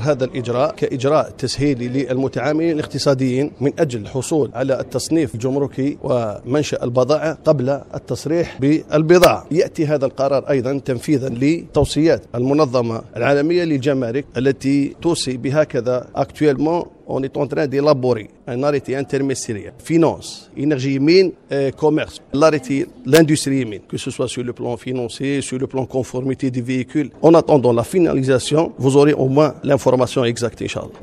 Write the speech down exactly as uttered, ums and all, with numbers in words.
هذا الإجراء كإجراء تسهيلي للمتعاملين الاقتصاديين من أجل الحصول على التصنيف الجمركي ومنشأ البضائع قبل التصريح بالبضاعة. يأتي هذا القرار أيضا تنفيذا لتوصيات المنظمة العالمية للجمارك التي توصي بهكذا. Actuellement, on est en train d'élaborer un arrêté interministériel, finance, énergie mine, et commerce. L'arrêté, l'industrie mine, que ce soit sur le plan financier, sur le plan conformité des véhicules. En attendant la finalisation, vous aurez au moins l'information exacte, Inch'Allah.